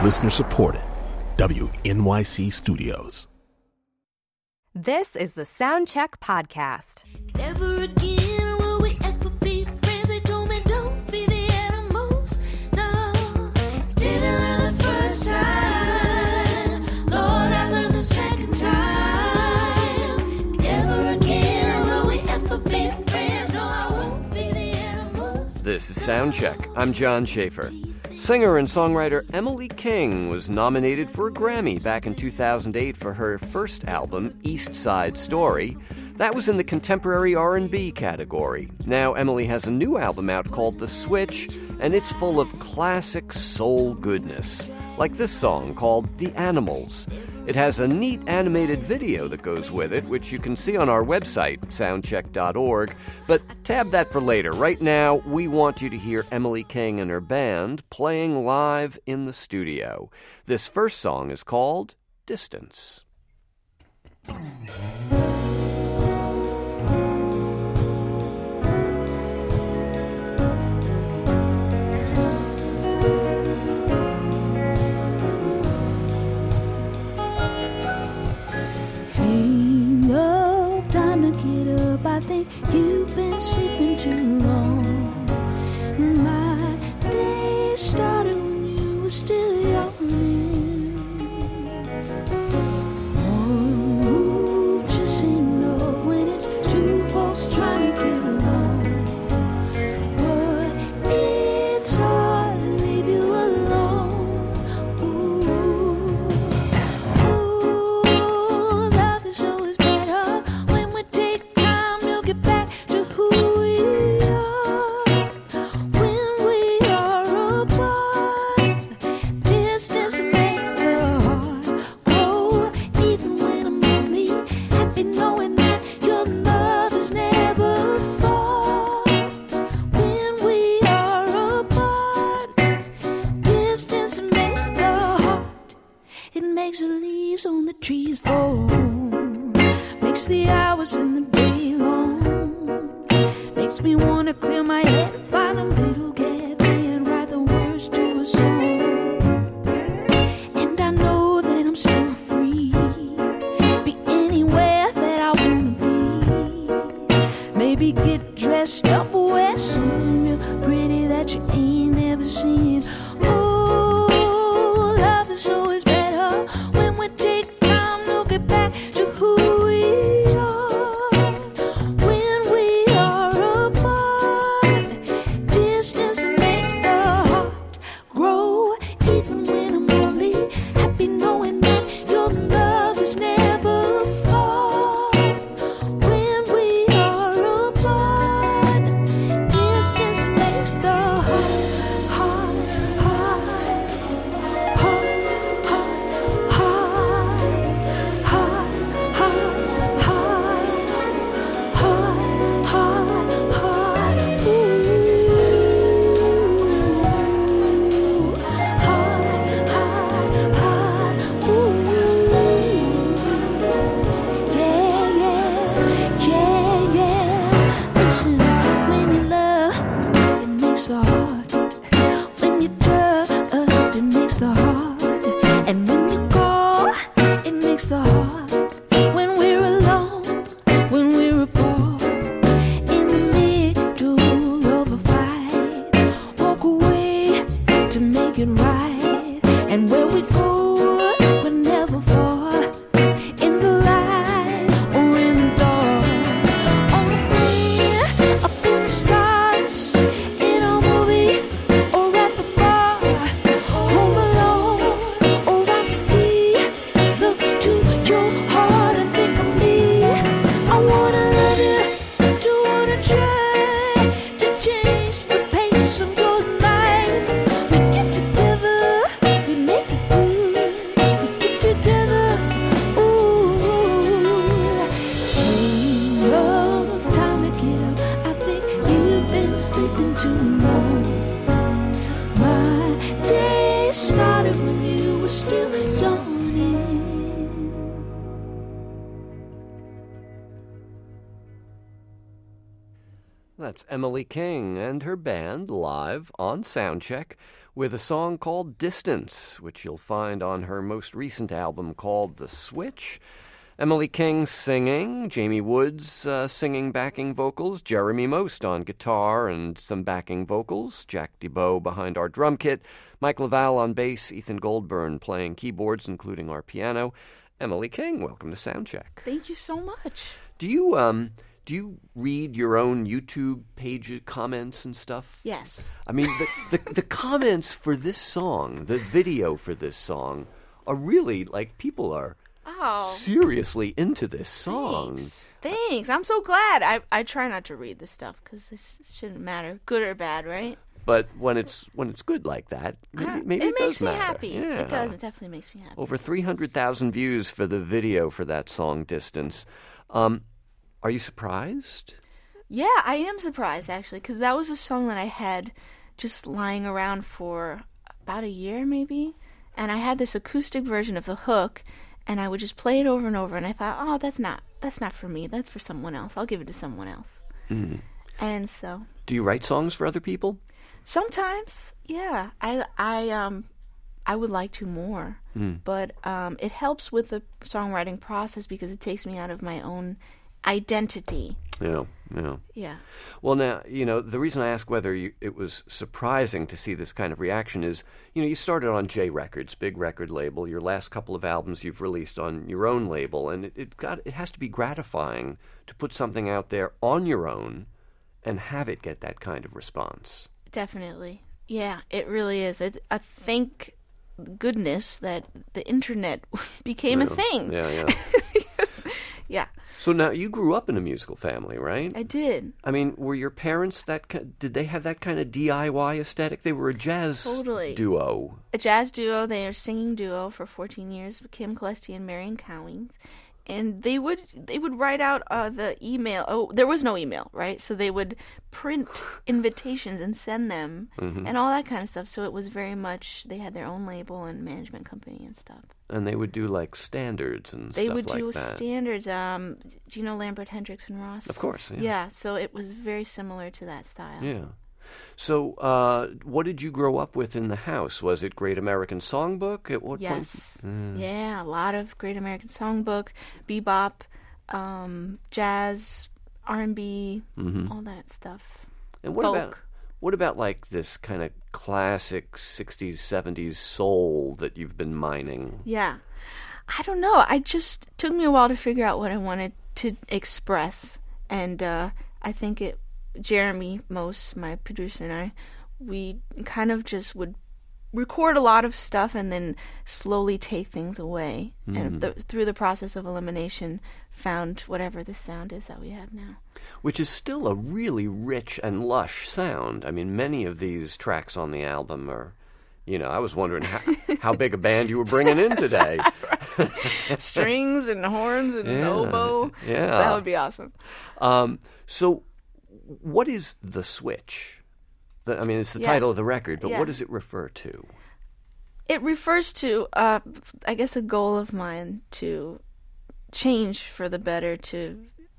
Listener supported. WNYC Studios. This is the Soundcheck Podcast. Never again will we ever be friends. They told me don't feed the animals. No, didn't learn the first time. Lord, I learned the second time. Never again will we ever be friends. No, I won't feed the animals. This is Soundcheck. I'm John Schaefer. Singer and songwriter Emily King was nominated for a Grammy back in 2008 for her first album, East Side Story. That was in the contemporary R&B category. Now Emily has a new album out called The Switch, and it's full of classic soul goodness, like this song called The Animals. It has a neat animated video that goes with it, which you can see on our website, soundcheck.org, but tab that for later. Right now, we want you to hear Emily King and her band playing live in the studio. This first song is called Distance. I think you've been sleeping too long. My day started when you were still yawning. One move just ain't love when it's two folks trying to get along. But it's hard to leave you alone. Ooh, love is always better when we take get back to who we are. When we are apart, distance makes the heart grow. Even when I'm lonely, happy knowing that your love is never far. When we are apart, distance makes the heart. It makes the leaves on the trees fall, makes the hours in the day long. Makes me wanna clear my head and find a little cafe and write the words to a song. And I know that I'm still free, be anywhere that I wanna be. Maybe get dressed up or wear something real pretty that you ain't never seen. Oh, love is always better when we take time to get back to who we are. That's Emily King and her band live on Soundcheck with a song called Distance, which you'll find on her most recent album called The Switch. Emily King singing, Jamie Woods singing backing vocals, Jeremy Most on guitar and some backing vocals, Jack DeBow behind our drum kit, Mike Laval on bass, Ethan Goldburn playing keyboards, including our piano. Emily King, welcome to Soundcheck. Thank you so much. Do you read your own YouTube page comments and stuff? Yes. I mean, the comments for this song, the video for this song, are really, like, people are seriously into this song. Thanks. I'm so glad. I try not to read this stuff because this shouldn't matter, good or bad, right? But when it's good like that, maybe it does matter. It makes me happy. Yeah. It does. It definitely makes me happy. Over 300,000 views for the video for that song, Distance. Are you surprised? Yeah, I am surprised, actually, because that was a song that I had just lying around for about a year, maybe. And I had this acoustic version of the hook, and I would just play it over and over, and I thought, oh, that's not for me. That's for someone else. I'll give it to someone else. Mm. And so... Do you write songs for other people? Sometimes, yeah. I would like to more. But it helps with the songwriting process because it takes me out of my own identity. Yeah. Well, now, the reason I ask whether it was surprising to see this kind of reaction is, you started on J Records, big record label. Your last couple of albums you've released on your own label, and it has to be gratifying to put something out there on your own and have it get that kind of response. Definitely. Yeah, it really is. I thank goodness that the internet became a thing. Yeah. Yeah. So now, you grew up in a musical family, right? I did. I mean, were your parents did they have that kind of DIY aesthetic? They were a jazz duo. A jazz duo. They are a singing duo for 14 years with Kim Colesti and Marion Cowings. And they would write out the email. Oh, there was no email, right? So they would print invitations and send them and all that kind of stuff. So it was very much, they had their own label and management company and stuff. And they would do like standards and stuff like that. They would do standards. Do you know Lambert, Hendricks, and Ross? Of course, yeah. Yeah, so it was very similar to that style. Yeah. So, what did you grow up with in the house? Was it Great American Songbook? At what point? Yes. Yeah, a lot of Great American Songbook, bebop, jazz, R&B, all that stuff. And what about like this kind of classic 60s, 70s soul that you've been mining? Yeah. I don't know. It took me a while to figure out what I wanted to express. And I think Jeremy Most, my producer, and I, we kind of just would record a lot of stuff and then slowly take things away. And through the process of elimination, found whatever the sound is that we have now. Which is still a really rich and lush sound. I mean, many of these tracks on the album are, I was wondering how big a band you were bringing in today. Strings and horns and oboe. Yeah. That would be awesome. So... what is The Switch? It's the title of the record, but what does it refer to? It refers to, I guess, a goal of mine to change for the better, to,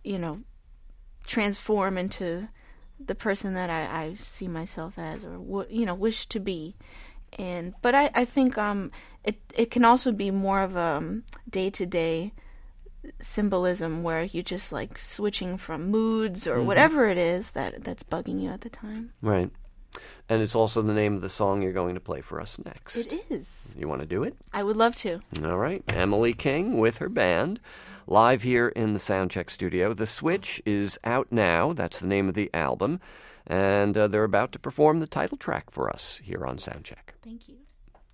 transform into the person that I see myself as or, wish to be. But I think it can also be more of a day-to-day symbolism where you just like switching from moods or whatever it is that's bugging you at the time. Right. And it's also the name of the song you're going to play for us next. It is. You want to do it? I would love to. All right. Emily King with her band, live here in the Soundcheck studio. The Switch is out now. That's the name of the album. And they're about to perform the title track for us here on Soundcheck. Thank you.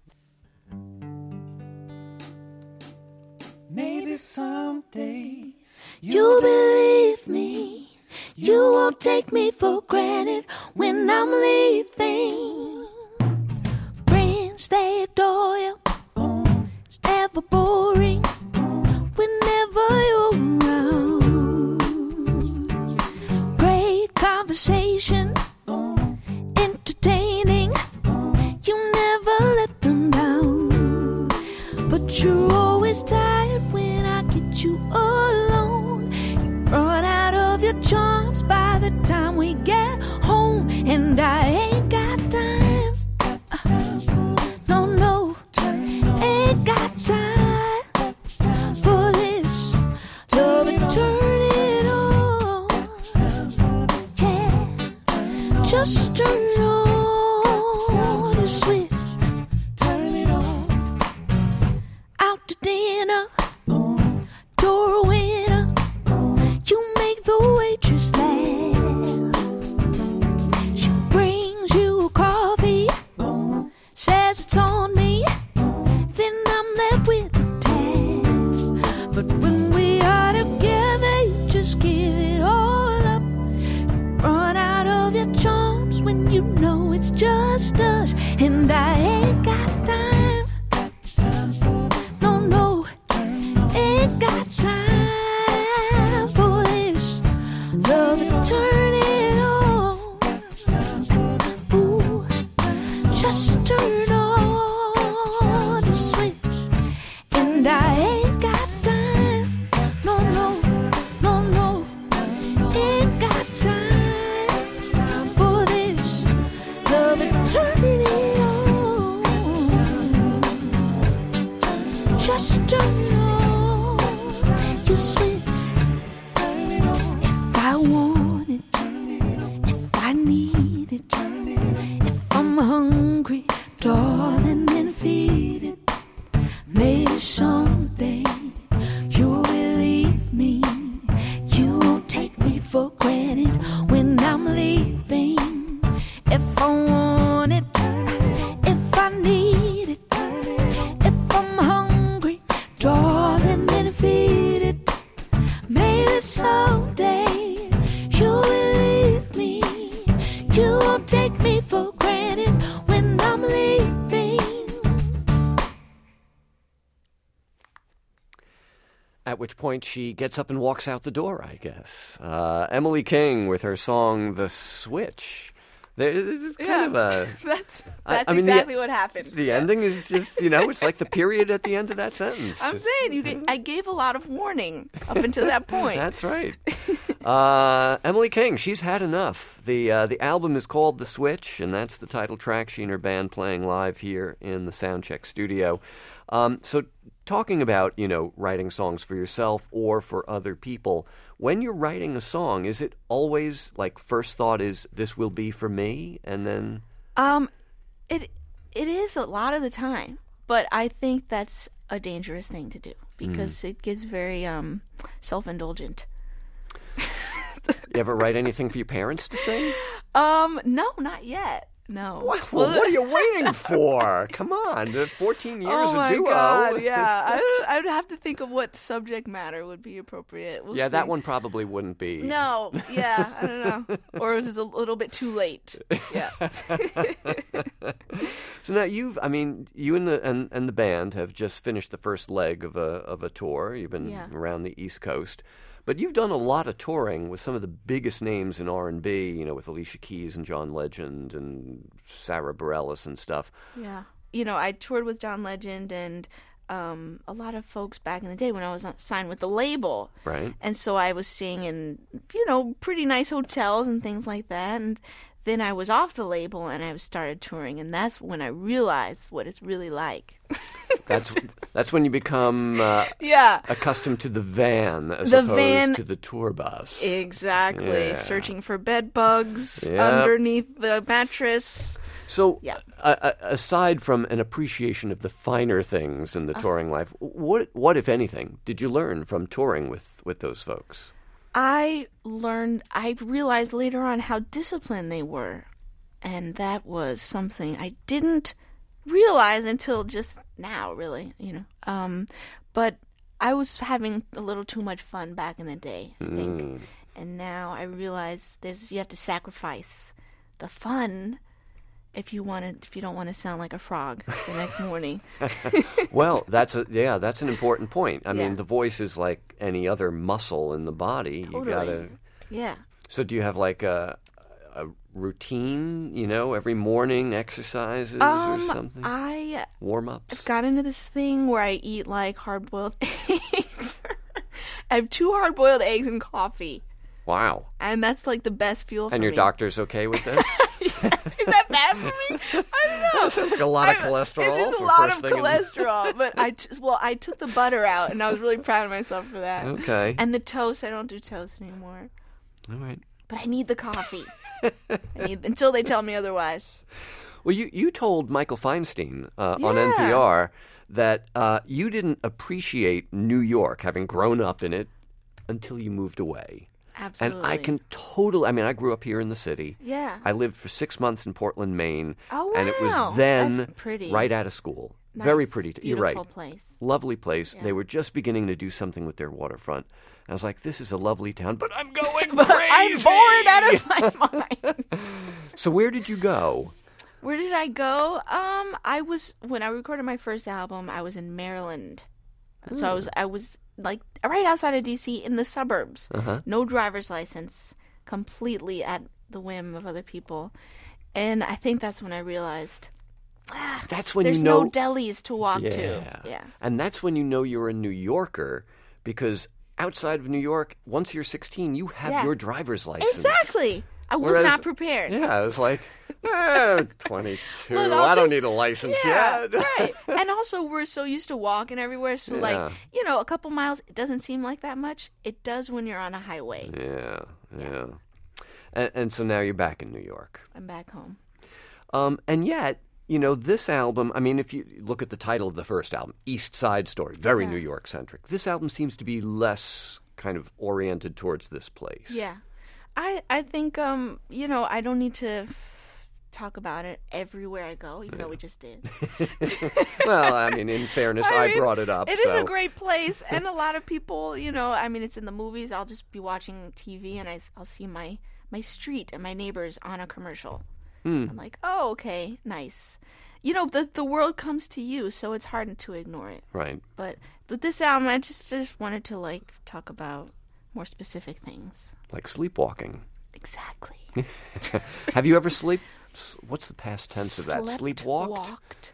Maybe someday you'll believe me. You won't take me for granted when I'm leaving. Friends, they adore you. It's never boring whenever you're around. Great conversation, entertaining. You never let them down. But you're always tired when I get you alone. You run out of your charms by the time we get on the switch. Turn it on. Out to dinner, door winner. You make the waitress laugh. She brings you coffee, says it's on me. Then I'm left with a tab. But when we are together, you just give it all up. You run out of your charms when you know it's just us. And I ain't got time. No, no, ain't got time for this. Love and turn it on. Ooh, just turn on the switch. And I ain't got time. No, no, no, no, ain't got time for this. Love and turn it on. Just turn on your switch. If I want it, if I need it, if I'm hungry, darling, then feed it. Maybe someday you'll believe me. You won't take me for granted when I'm leaving. If I want it, if I need it, if I'm hungry, darling, then feed it. Maybe someday you'll believe me. You won't take me for granted when I'm leaving. At which point she gets up and walks out the door, I guess. Emily King with her song "The Switch." This is kind of a... That's I mean, exactly what happened. The ending is just, it's like the period at the end of that sentence. I'm saying I gave a lot of warning up until that point. That's right. Emily King, she's had enough. The album is called "The Switch," and that's the title track. She and her band playing live here in the Soundcheck studio. So talking about, writing songs for yourself or for other people, when you're writing a song, is it always like first thought is this will be for me, and then... It is a lot of the time, but I think that's a dangerous thing to do because it gets very self-indulgent. You ever write anything for your parents to sing? No, not yet. No. Well, what are you waiting for? Come on, 14 years oh a my duo. God, yeah. I would have to think of what subject matter would be appropriate. We'll Yeah, see. that one probably wouldn't be. No, yeah, I don't know. Or is it a little bit too late? Yeah. So now you and the band have just finished the first leg of a tour. You've been around the East Coast. But you've done a lot of touring with some of the biggest names in R&B, with Alicia Keys and John Legend and Sarah Bareilles and stuff. Yeah. I toured with John Legend and a lot of folks back in the day when I was signed with the label. Right. And so I was staying in, pretty nice hotels and things like that. And then I was off the label and I started touring. And that's when I realized what it's really like. That's when you become accustomed to the van as opposed to the tour bus. Exactly. Yeah. Searching for bed bugs underneath the mattress. So, aside from an appreciation of the finer things in the touring life, what, if anything, did you learn from touring with those folks? I realized later on how disciplined they were. And that was something I didn't realize until just now, really, But I was having a little too much fun back in the day, I think. And now I realize you have to sacrifice the fun if you don't want to sound like a frog the next morning. Well, that's an important point. I mean, the voice is like any other muscle in the body. Totally. You gotta. Yeah. So do you have like a routine? Every morning exercises or something. Warm ups. I've got into this thing where I eat like hard-boiled eggs. I have 2 hard-boiled eggs and coffee. Wow. And that's like the best fuel for me. And your doctor's okay with this? Is that bad for me? I don't know. That sounds like a lot of cholesterol. It is a lot of cholesterol, but I took the butter out, and I was really proud of myself for that. Okay. And the toast, I don't do toast anymore. All right. but I need the coffee. Until they tell me otherwise. Well, you told Michael Feinstein on Yeah. NPR that you didn't appreciate New York, having grown up in it, until you moved away. Absolutely. And I can totally, I mean, I grew up here in the city. Yeah. I lived for 6 months in Portland, Maine. Oh, And it wow. was then That's pretty. right out of school. Very Nice, pretty. You're right. beautiful place. Lovely place. Yeah. They were just beginning to do something with their waterfront. I was like, this is a lovely town, but I'm going But crazy. I'm bored out of my mind. So where did you go? Where did I go? When I recorded my first album, I was in Maryland. So I was like right outside of DC in the suburbs. No driver's license, completely at the whim of other people. And I think that's when I realized That's when there's you know. no delis to walk to. Yeah. And that's when you know you're a New Yorker, because outside of New York, once you're 16, you have Yeah. your driver's license. Exactly. I was Whereas- not prepared. Yeah, I was like, 22. Look, I'll I don't just- need a license Yeah, yet. right. And also, we're so used to walking everywhere. So, Yeah. like, a couple miles, it doesn't seem like that much. It does when you're on a highway. Yeah. And so now you're back in New York. I'm back home. And yet, this album, I mean, if you look at the title of the first album, East Side Story, very New York centric. This album seems to be less kind of oriented towards this place. Yeah. I think, I don't need to talk about it everywhere I go, even though we just did. Well, I mean, in fairness, I I mean, brought it up. It is so. a great place, and a lot of people, it's in the movies. I'll just be watching TV, and I'll see my street and my neighbors on a commercial. I'm like, oh, okay, nice. The world comes to you, so it's hard to ignore it. Right. But with this album, I just wanted to talk about more specific things. Like sleepwalking. Exactly. Have you ever what's the past tense of that? Slept, Sleepwalked? walked.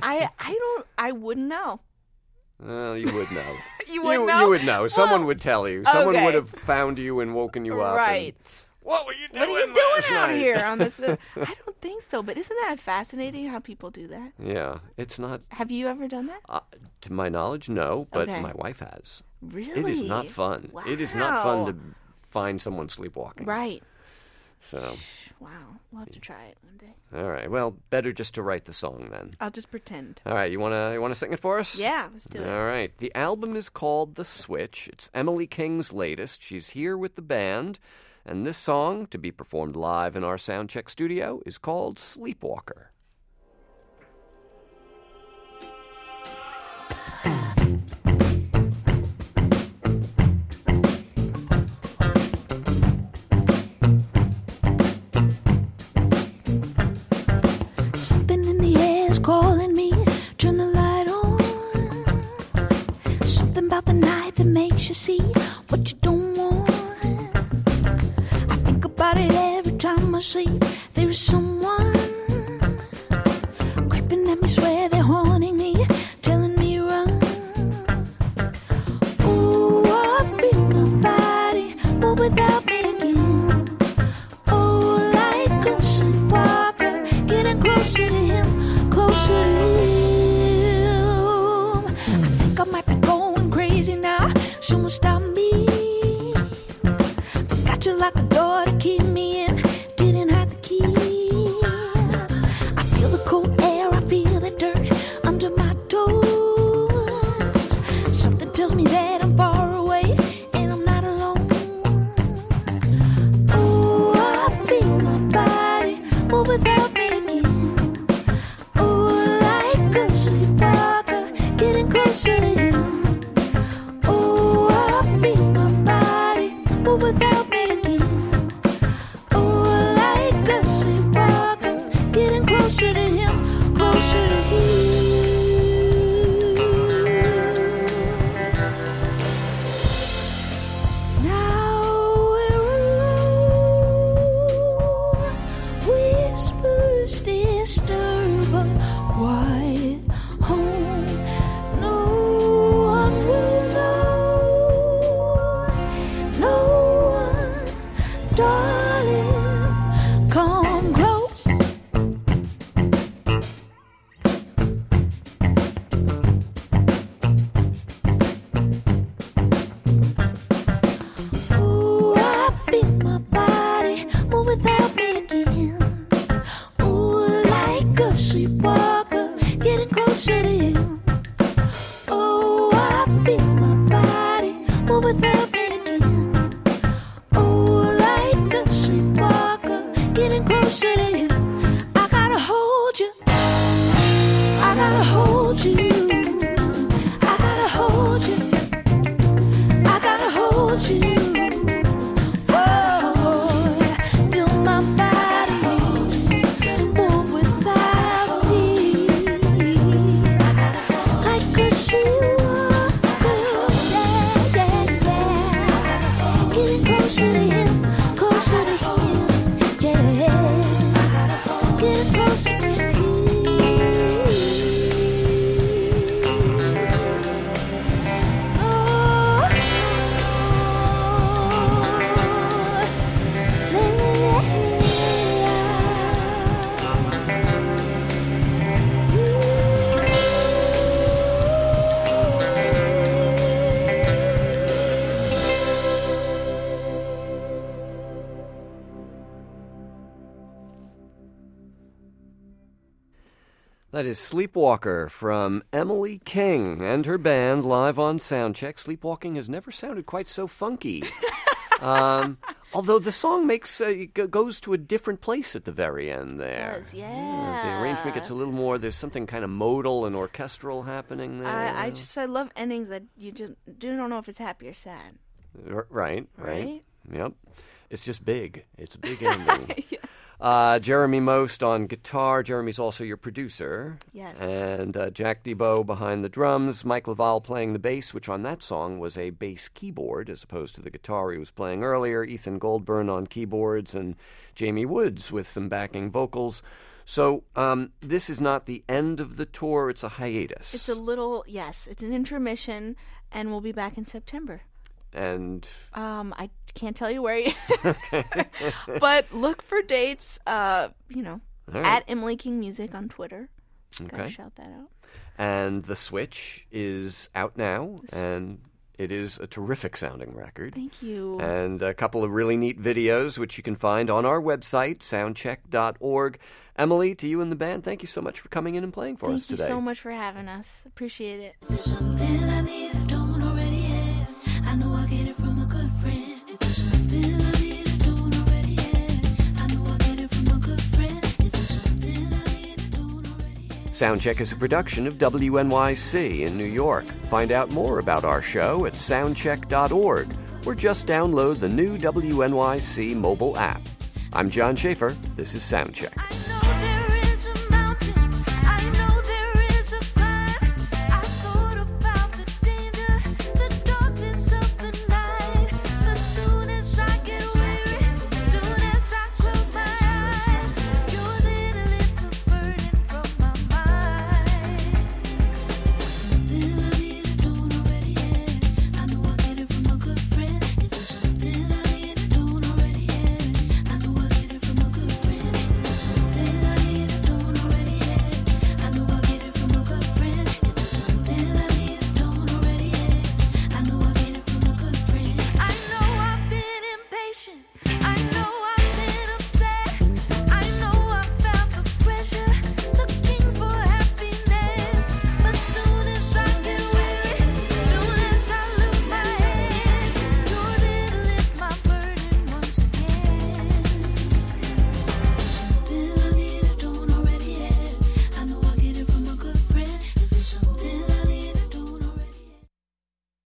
I wouldn't know. Well, you would know. You wouldn't know? You would know. Someone Well, would tell you. Someone okay. would have found you and woken you up. and, Right. what were you doing? What are you doing last out night?" here on this? I don't think so, but isn't that fascinating how people do that? Yeah, it's not. Have you ever done that? To my knowledge, no, but Okay. my wife has. Really? It is not fun. It is not fun Wow. to find someone sleepwalking. Right. So, Wow. We'll have to try it one day. all right. Well, better just to write the song then. I'll just pretend. All right, you wanna sing it for us? Yeah, let's do it. All right. The album is called The Switch. It's Emily King's latest. She's here with the band, and this song, to be performed live in our Soundcheck studio, is called Sleepwalker. Something in the air is calling me. Turn the light on. Something about the night that makes you see what you don't want. I think about it every time I sleep. There is someone creeping at me, swear they're haunting me, telling me run. Ooh, I feel my body move without me again. Oh, like a sleepwalker, getting closer to him, closer to him. I think I might be going crazy now. Someone stop me. Forgot you locked the door to keep me in. Didn't have the key. I feel the cold air, I feel the dirt under my toes. Something tells me that I'm far away and I'm not alone. Oh, I feel my body move without me again. Oh, like a sleepwalker, getting closer to him. Oh, I feel my body move without me again. Oh, like a sleepwalker, getting closer to him, closer to him. Now we're alone. Whispers disturb a quiet home. No one will know. No one, darling. Come close. Ooh, I feel my body sleepwalker, getting closer to you. Oh, I feel my body move without me dream. Oh, like a sleepwalker, getting closer to you. I gotta hold you. I gotta hold you. I gotta hold you. I gotta hold you. Oh, feel my body move without me. Like a sleepwalker, yeah, yeah, yeah. Getting closer to him, closer to him, yeah. Getting closer to him. That is Sleepwalker from Emily King and her band live on Soundcheck. Sleepwalking has never sounded quite so funky. Although the song goes to a different place at the very end there. It does, yeah. The arrangement gets a little more, there's something kind of modal and orchestral happening there. I love endings that you just don't know if it's happy or sad. Right. Right? Yep. It's just big. It's a big ending. Yeah. Jeremy Most on guitar. Jeremy's also your producer. Yes. And Jack Debo behind the drums. Mike Laval playing the bass, which on that song was a bass keyboard as opposed to the guitar he was playing earlier. Ethan Goldburn on keyboards and Jamie Woods with some backing vocals. So this is not the end of the tour. It's a hiatus. It's it's an intermission, and we'll be back in September. And I can't tell you where yet. But look for dates, right. at Emily King Music on Twitter. Gotta shout that out. And The Switch is out now, and it is a terrific sounding record. Thank you. And a couple of really neat videos, which you can find on our website, soundcheck.org. Emily, to you and the band, thank you so much for coming in and playing for us today. Thank you so much for having us. Appreciate it. If there's something I need I don't already have, I know I get it from a good friend. If there's something I need I don't already have, I know I get it from a good friend. If there's something I need I don't already have. Soundcheck is a production of WNYC in New York. Find out more about our show at soundcheck.org or just download the new WNYC mobile app. I'm John Schaefer. This is Soundcheck.